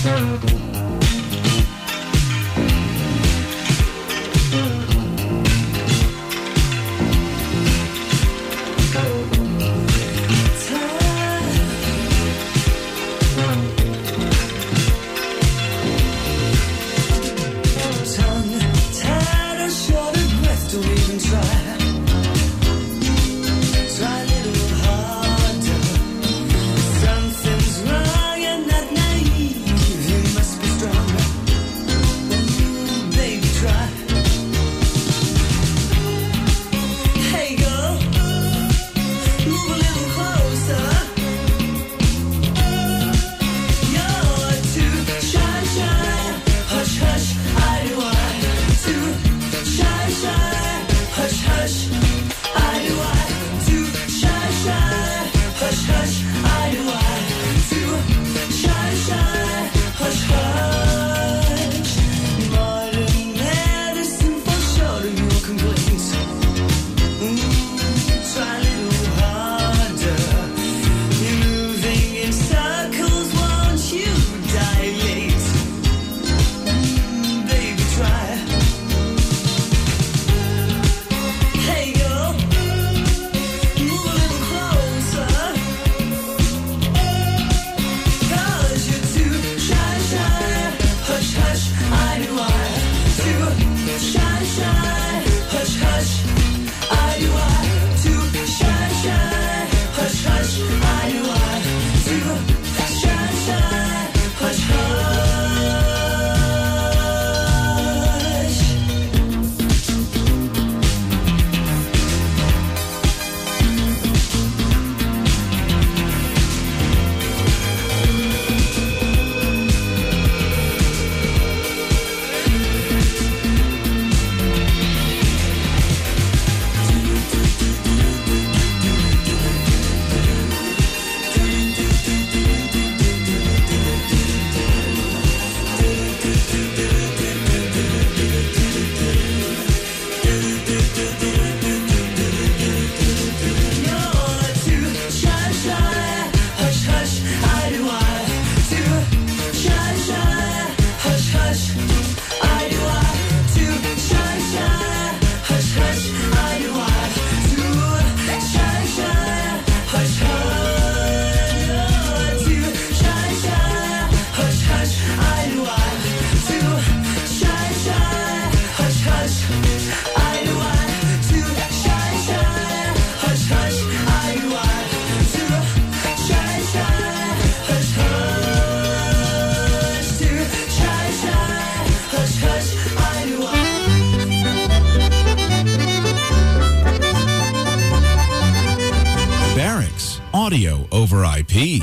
Audio over IP.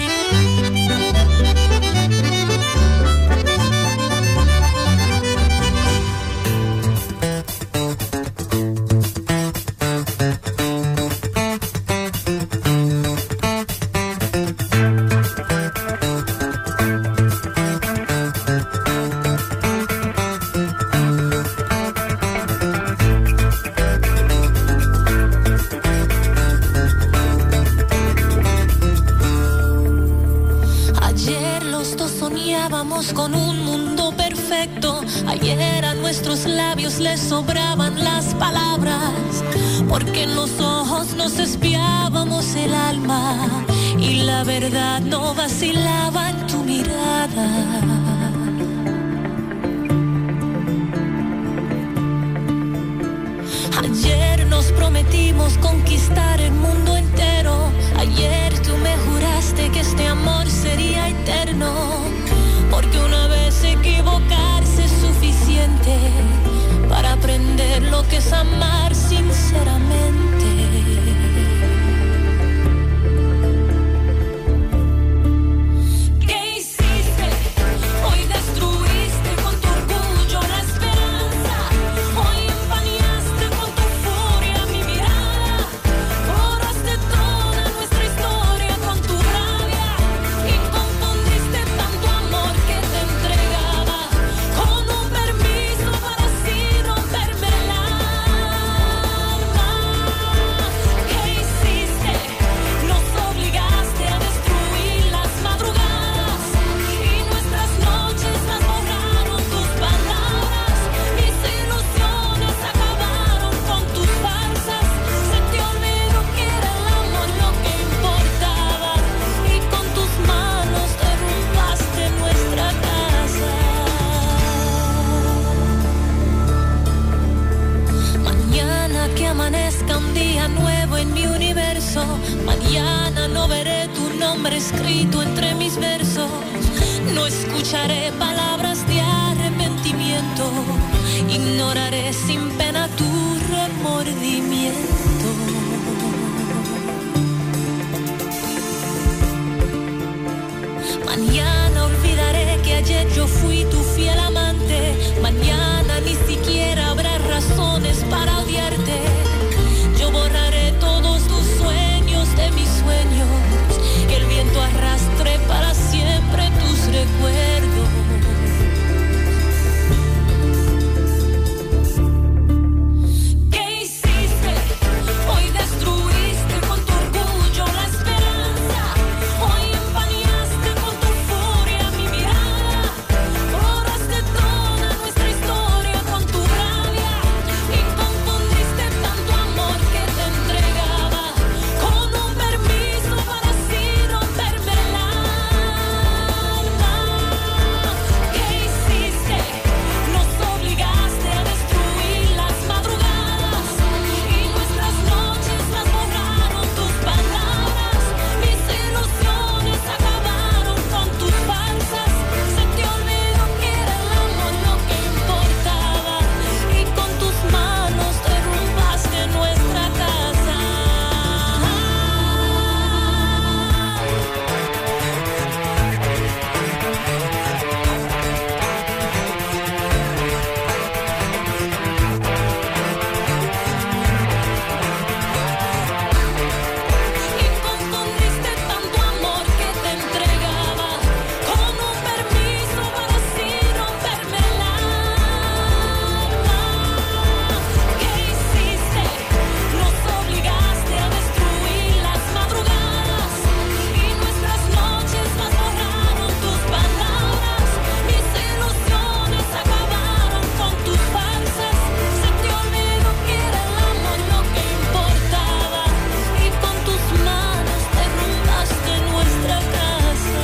Con un mundo perfecto, ayer a nuestros labios les sobraban las palabras, porque en los ojos nos espiábamos el alma y la verdad no vacilaba en tu mirada. Ayer nos prometimos conquistar el mundo entero, ayer tú me juraste que este amor sería eterno. Porque una vez equivocarse es suficiente para aprender lo que es amar sinceramente. ¿Qué hiciste? Hoy destruiste con tu orgullo la esperanza. Hoy empañaste con tu furia mi mirada. Horas infierno. Mañana no veré tu nombre escrito entre mis versos. No escucharé palabras de arrepentimiento. Ignoraré sin pena tu remordimiento. Mañana olvidaré que ayer yo fui tu fiel amante. Mañana ni siquiera habrá razones para odiarte. Yo borraré todos tus sueños de mis sueños. Que el viento arrastre para siempre tus recuerdos. ¿Qué hiciste? Hoy destruiste con tu orgullo la esperanza. Hoy empañaste con tu furia mi mirada. Borraste toda nuestra historia con tu rabia. Y confundiste tanto amor que te entregaba con un permiso para así romperme el alma. ¿Qué hiciste? Nos obligaste a destruir las madrugadas y nuestras noches las borraron tus palabras. Mis ilusiones acabaron con tus falsas. Se te olvidó que era el amor lo que importaba y con tus manos derrumbaste nuestra casa. Y confundiste tanto amor que te entregaba con un permiso para así romperme el alma. ¿Qué hiciste? Nos obligaste a destruir las madrugadas y nuestras noches las borraron tus palabras. Mis ilusiones acabaron con tus falsas. Se te olvidó que era el amor lo que importaba y con tus manos derrumbaste nuestra casa.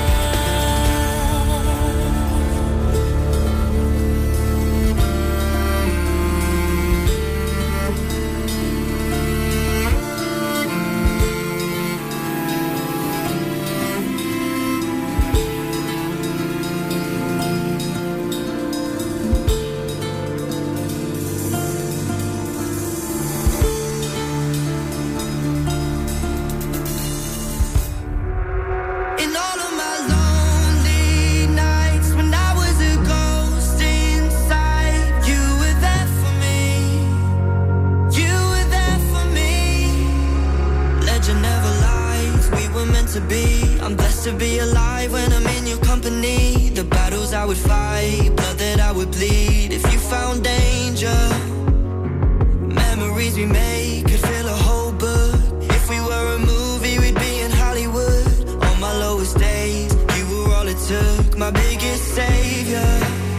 In all of my lonely nights when I was a ghost inside, you were there for me. You were there for me. Legend never lies, we were meant to be. I'm blessed to be alive when I'm in your company. The battles I would fight, blood that I would bleed. If you found danger, memories we made could fill a whole book. If we were a movie, we'd be in Hollywood. On my lowest days, you were all it took, my biggest savior.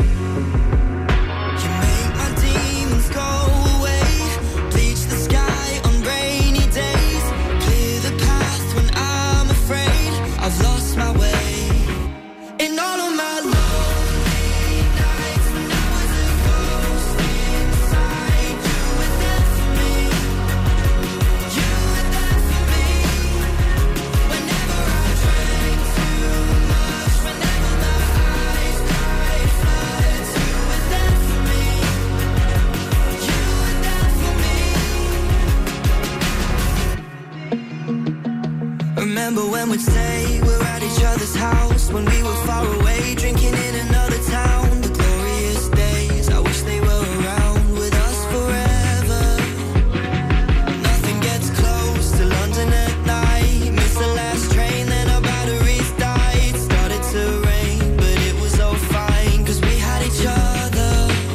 You make my demons go away, bleach the sky on rainy days, clear the path when I'm afraid I've lost my way. In all of my lonely nights when I was a ghost inside, you were there for me. You were there for me. Whenever I drank too much, whenever my eyes cried floods, you were there for me. You were there for me. Remember when we'd say we're at each other's house, when we were far away, drinking in another town. The glorious days, I wish they were around with us forever. Nothing gets close to London at night. Missed the last train, then our batteries died. Started to rain, but it was all fine, 'cause we had each other.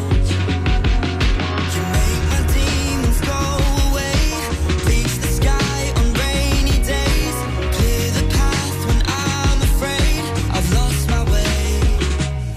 You make my demons go away, bleach the sky on rainy days, clear the path when I'm afraid I've lost my way.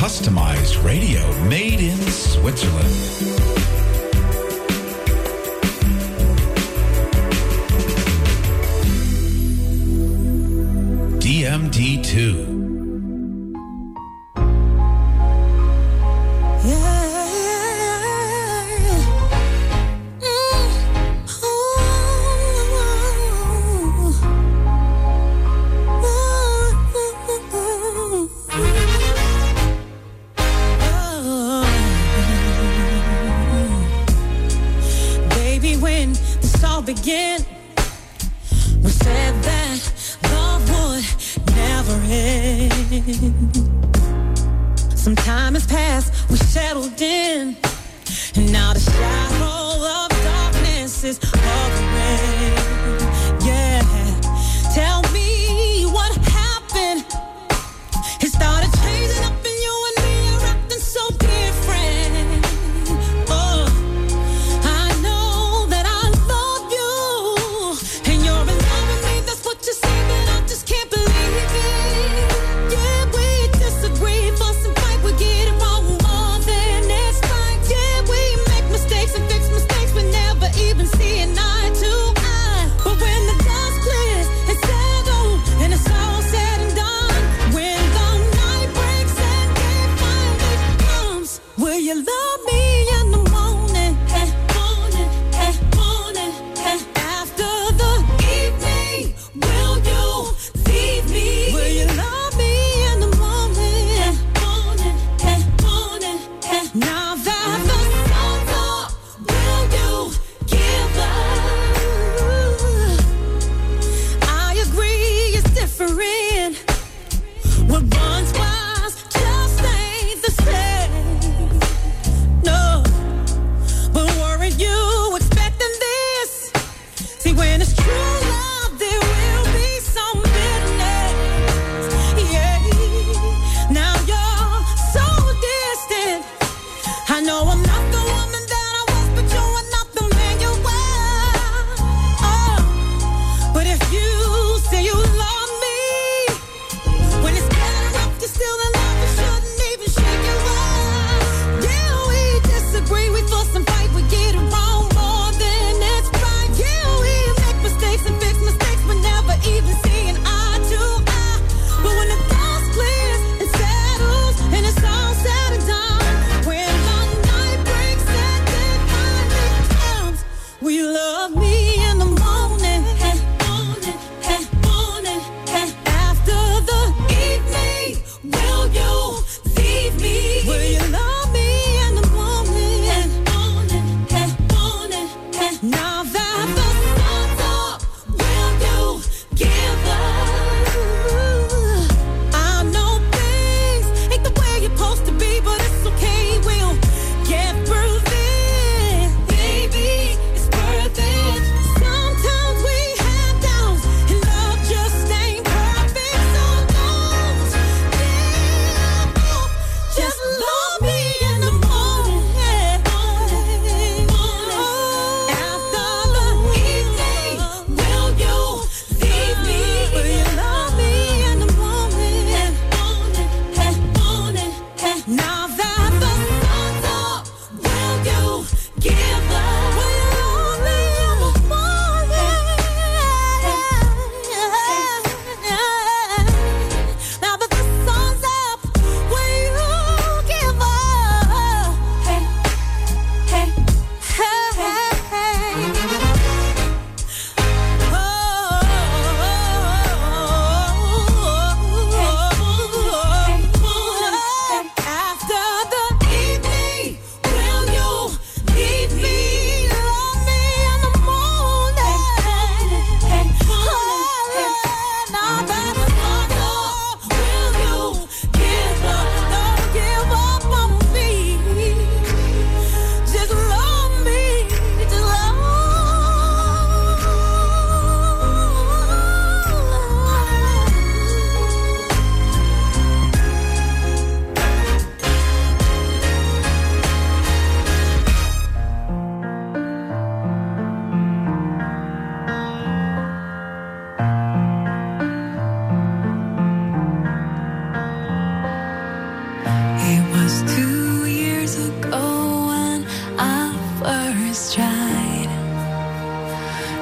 Customized radio made in Switzerland. DMT2. Begin. We said that love would never end. Some time has passed, we settled in, and now the shadow of darkness is hovering. Yeah, tell me what happened. It started changing up, and you and me are acting so different. Oh,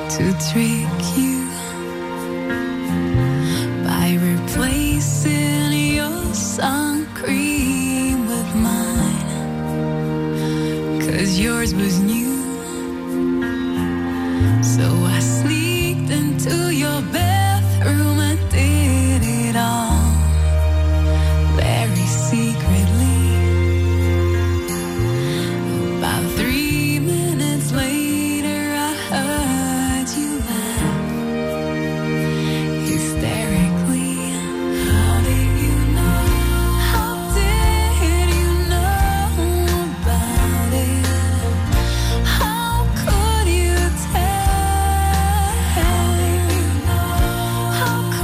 to trick you by replacing your sun cream with mine, 'cause yours was new. So I sneaked into your bathroom and did it all very secretly. About 3 minutes later I heard you laugh hysterically. How did you know? How did you know about it? How could you tell? How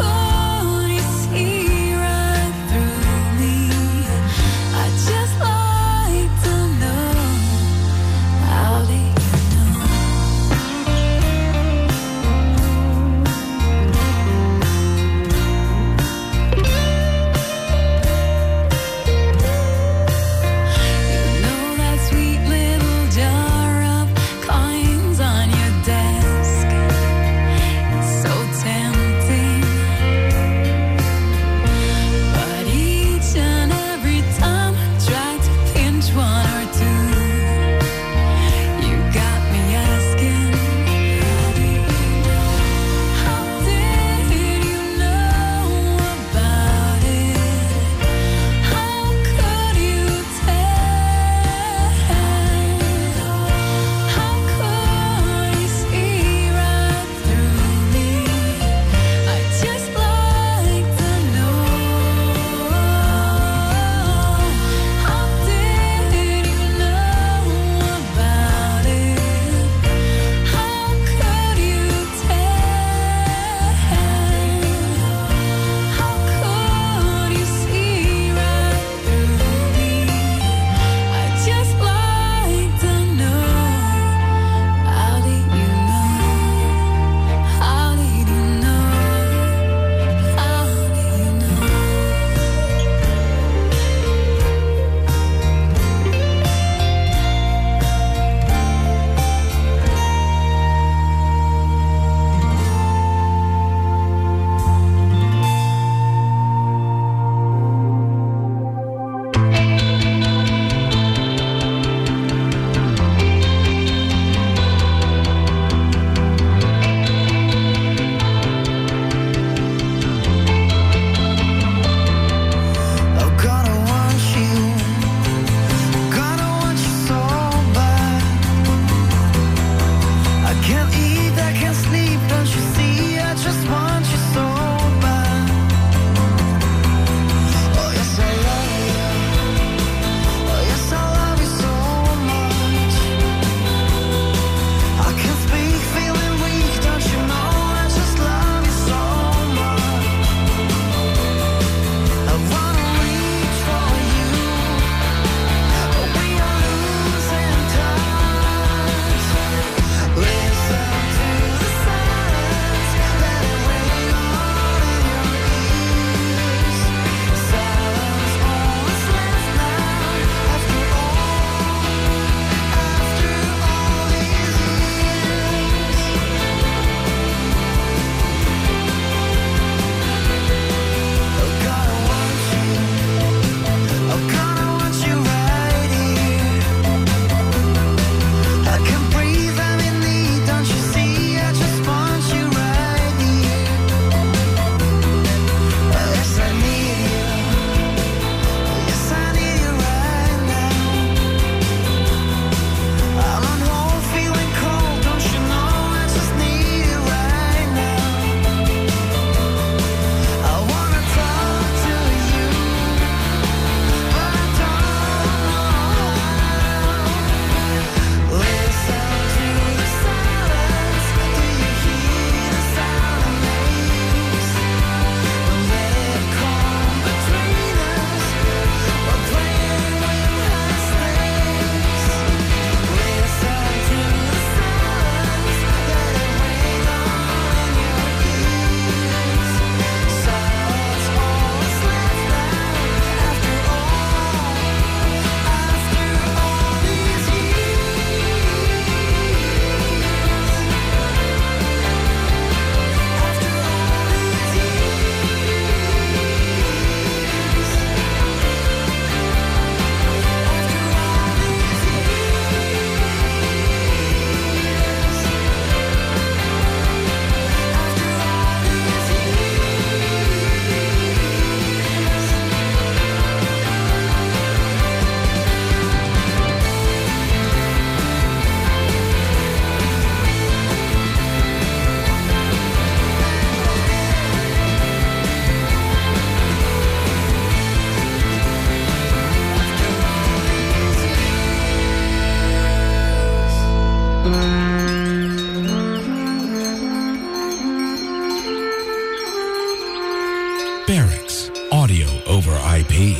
Barracks, audio over IP.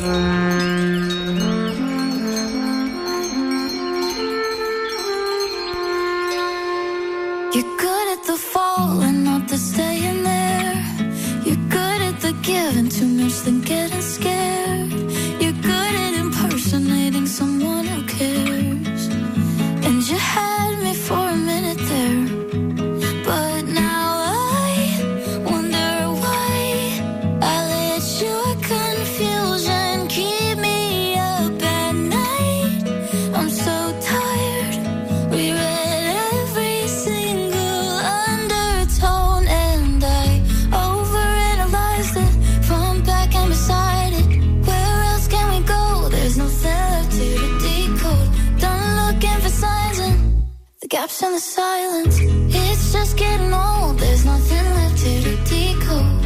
You're good at the fall and not the staying there. You're good at the giving, too much than getting scared. You're good at impersonating someone who cares. And you had me for a minute there, but now I wonder why I let your confusion keep me up at night. I'm so tired. We read every single undertone, and I overanalyzed it, front, back, and beside it. Where else can we go? There's nothing left here to decode. Done looking for signs and the gaps in the silence. It's just getting old. There's nothing left here to decode.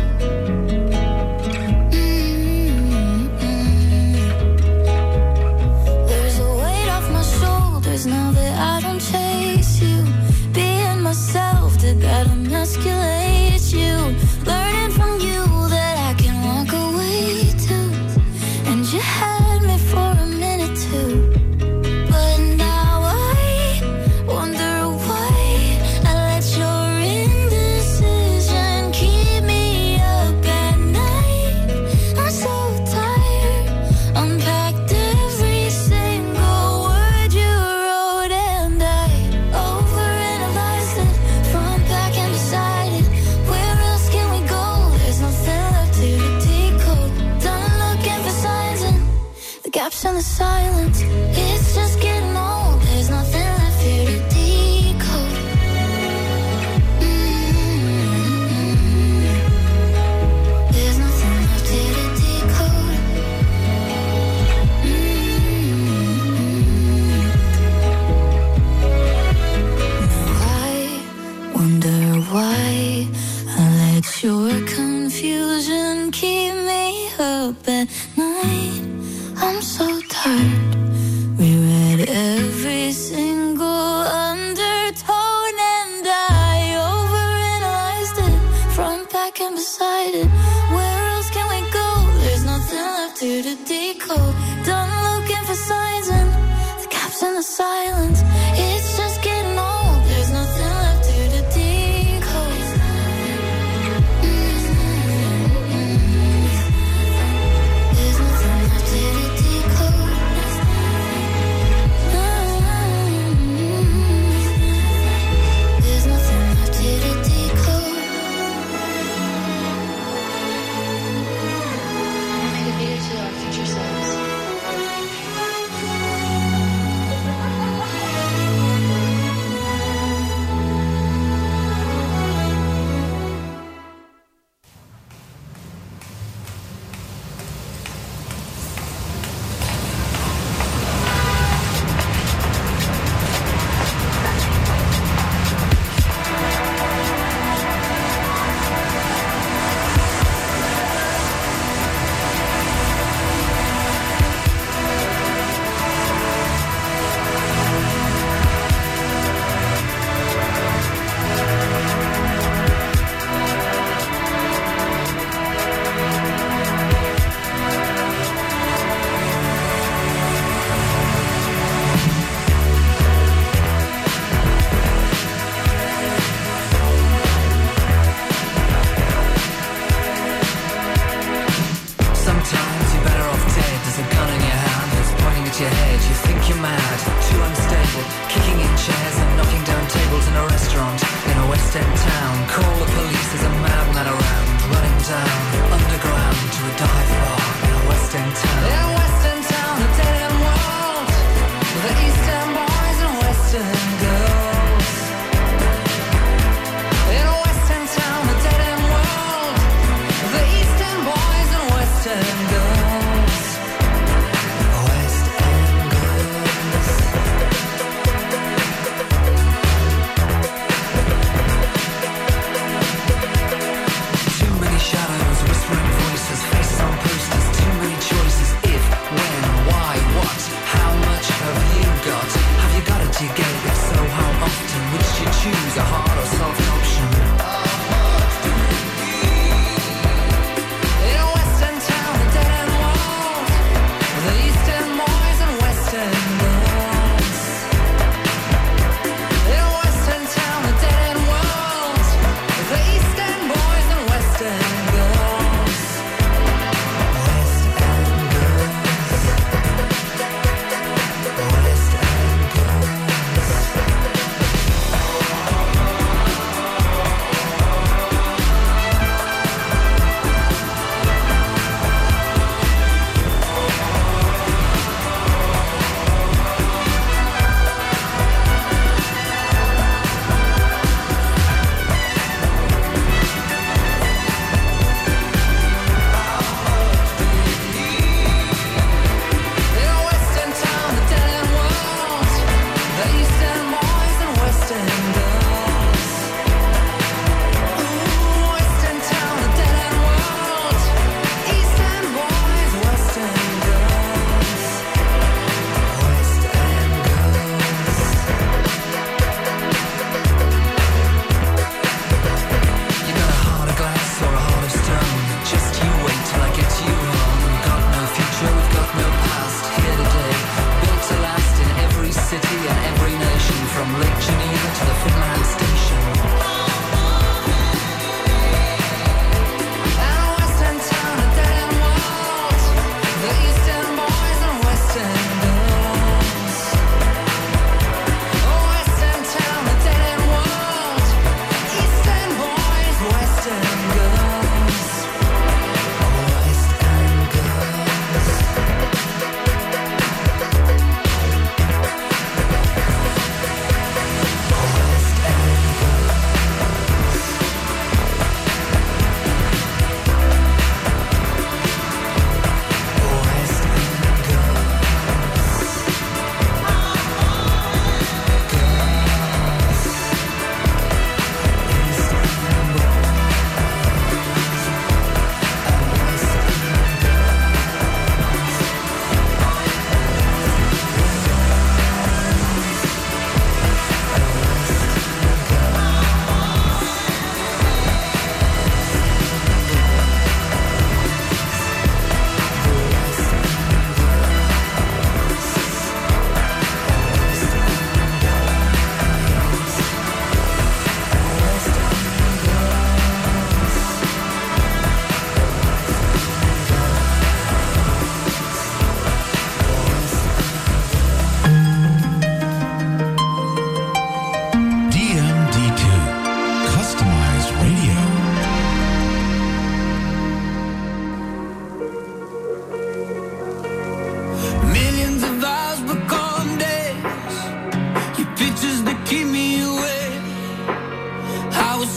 There's a weight off my shoulders now that I don't chase you. Being myself, did that emasculate you? Learning from you that I can walk away too. And you had me for a minute too, but now I wonder why I let your indecision keep me up at night. I'm so tired. Unpacked every single word you wrote, and I overanalyzed it, front, back, and beside it. Where else can we go? There's nothing left here to decode. Done looking for signs and the gaps in the silence. It's just getting old. There's nothing left here to decode. There's nothing left here to decode. Now I wonder why I let your confusion keep me up at night. I'm so tired. We read every single undertone, and I overanalyzed it, front, back, and beside it. Where else can we go? There's nothing left here to decode. Done looking for signs and the gaps in the silence. It's just getting old. There's nothing left here to decode. There's nothing left here to decode. There's nothing left here to decode. Make a video to our future selves. Too many shadows, whispering voices, faces on posters, too many choices.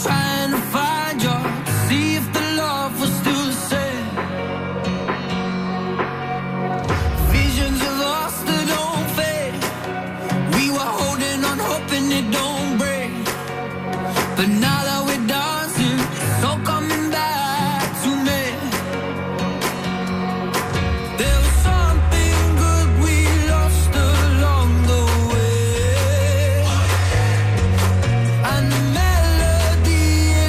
trying to find you, see if the love was still the same. Visions of us that don't fade. We were holding on, hoping it don't break. But now that we're dancing, it's all coming back to me. There was something good we lost along the way, and the melody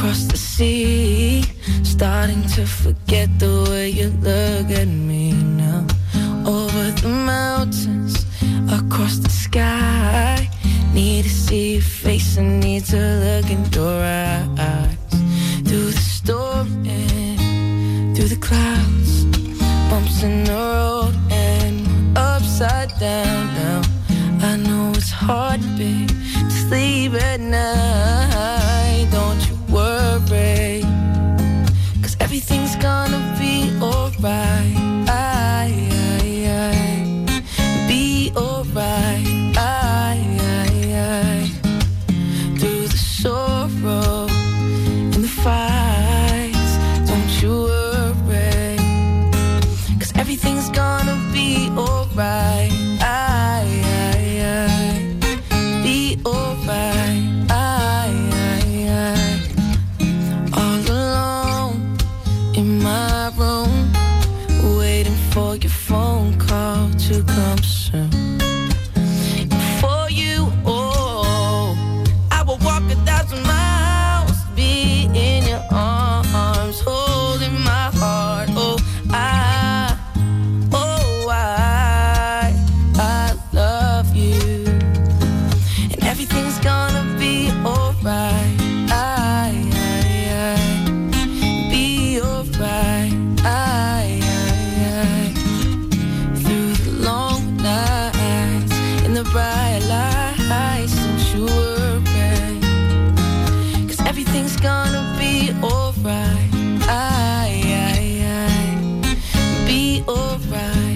across the sea, starting to forget the way you look at me now. Over the mountains, across the sky, need to see your face and need to look in your eyes. Through the storm and through the clouds, bumps in the road and upside down now. I know it's hard, babe, to sleep at night. Don't you worry, 'cause everything's gonna be alright. Be alright. Through the sorrow and the fights, don't you worry, 'cause everything's gonna be alright. Be alright. All alone in my room, waiting for your phone call to come soon. For you, oh, I will walk 1,000 miles, be in your arms, holding my heart. Oh, I love you, and everything's gonna be alright. Be alright. Through the long nights, in the bright lights, don't you worry, 'cause everything's gonna be alright. Be alright.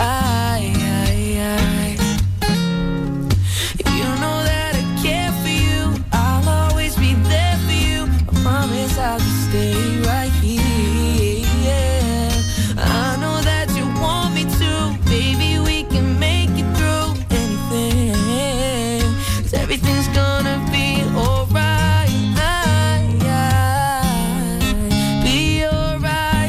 You know that I care for you, I'll always be there for you. I promise I'll just stay right here. I know that you want me to, baby, we can make it through anything, 'cause everything's gonna be alright. Be alright.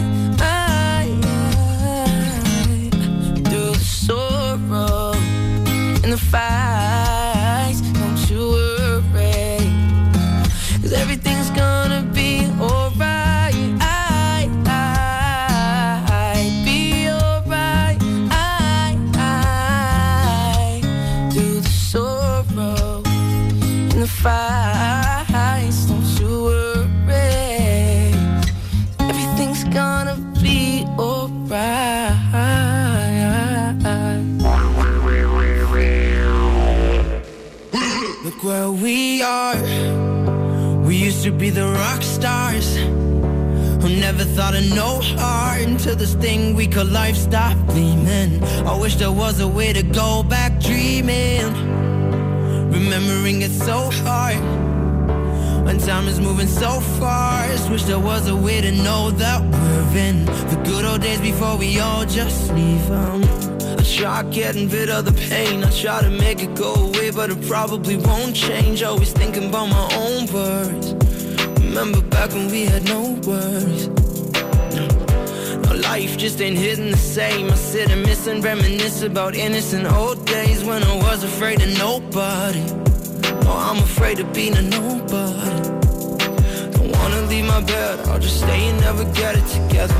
Through the sorrow and the fights, don't you worry, 'cause everything's gonna be alright. Be alright. Through the sorrow and the fights, don't you worry, everything's gonna be alright. Look where we are. We used to be the rock stars who never thought of no heart until this thing we call life stopped gleaming. I wish there was a way to go back dreaming, remembering it so hard when time is moving so fast. Wish there was a way to know that we're in the good old days before we all just leave them. I try getting rid of the pain, I try to make it go away, but it probably won't change. Always thinking about my own words. Remember back when we had no worries. No, life just ain't hitting the same. I sit and miss and reminisce about innocent old days when I was afraid of nobody. No, I'm afraid of being a nobody. Don't wanna leave my bed, I'll just stay and never get it together.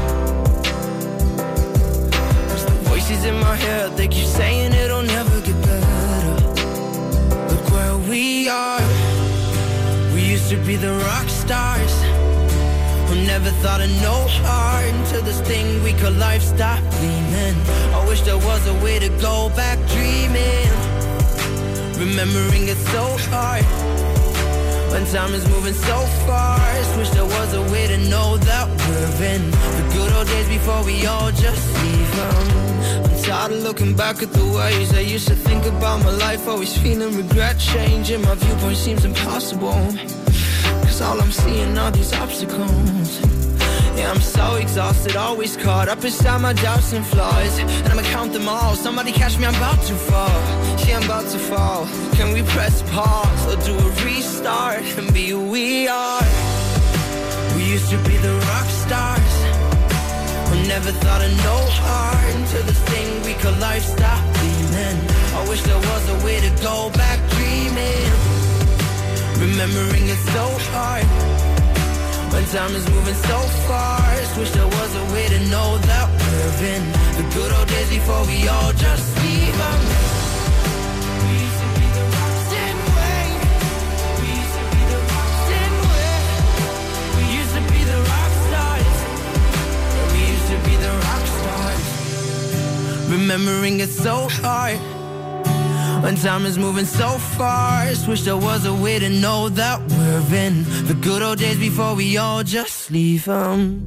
Voices in my head, they keep saying it'll never get better. Look where we are. We used to be the rock stars who never thought of no heart until this thing we call life stopped gleaming. I wish there was a way to go back dreaming, remembering it so hard when time is moving so fast. Wish there was a way to know that we're in the good old days before we all just leave them. I'm tired of looking back at the ways I used to think about my life, always feeling regret changing. My viewpoint seems impossible, 'cause all I'm seeing are these obstacles. Yeah, I'm so exhausted, always caught up inside my doubts and flaws, and I'ma count them all. Somebody catch me, I'm about to fall. See, I'm about to fall. Can we press pause or do a restart and be who we are? We used to be the rock stars who never thought of no heart until this thing we call life stopped gleaming. I wish there was a way to go back dreaming, remembering it so hard time is moving so fast. Wish there was a way to know that we're in the good old days before we all just leave them. We used to be the rocks, didn't we? We used to be the rocks, didn't we? We used to be the rock stars. We used to be the rock stars. Remembering it's so hard when time is moving so fast. Wish there was a way to know that we're in the good old days before we all just leave them.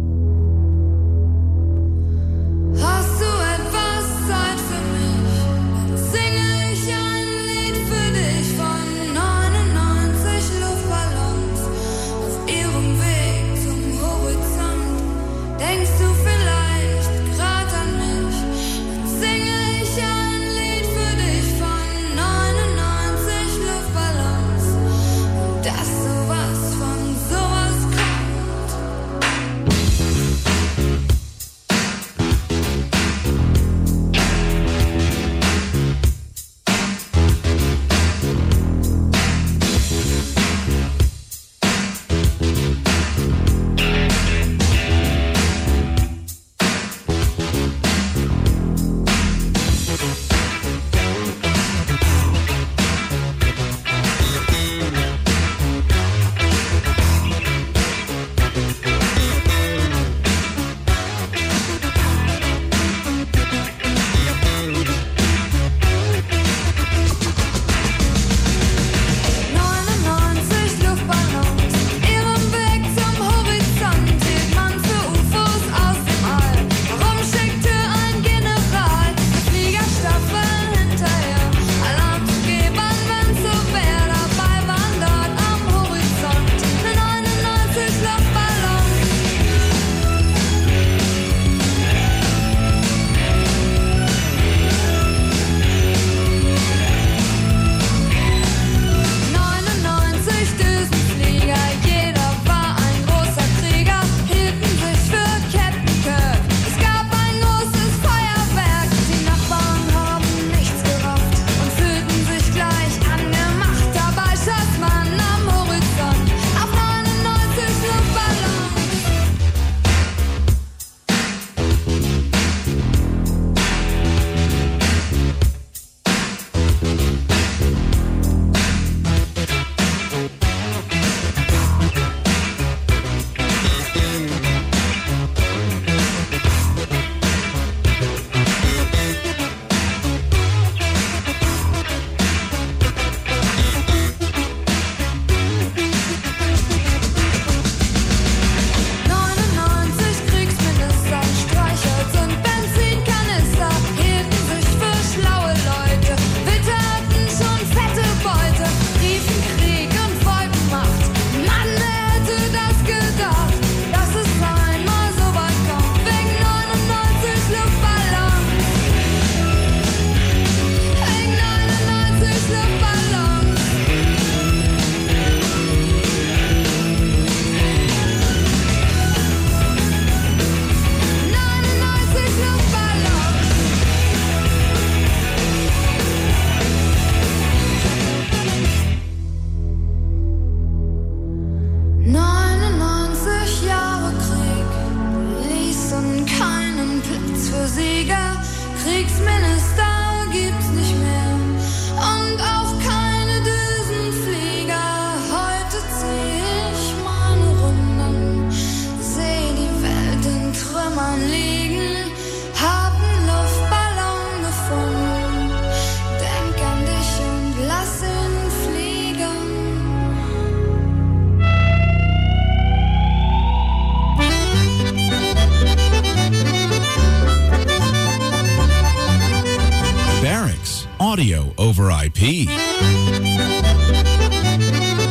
Hast du etwas Zeit für mich? Singe ich ein Lied für dich von 99 Luftballons auf ihrem Weg zum Horizont. Denkst du vielleicht grad an mich? Dann singe ich ein Lied für dich von 99 Luftballons. Und dass sowas von sowas kommt. Kriegsminister gibt's nicht mehr und auch keine Düsenflieger. Heute zieh ich meine Runden, seh die Welt in Trümmern liegen, hab 'n Luftballon gefunden, denk an dich und lass ihn fliegen. Barracks, audio over IP.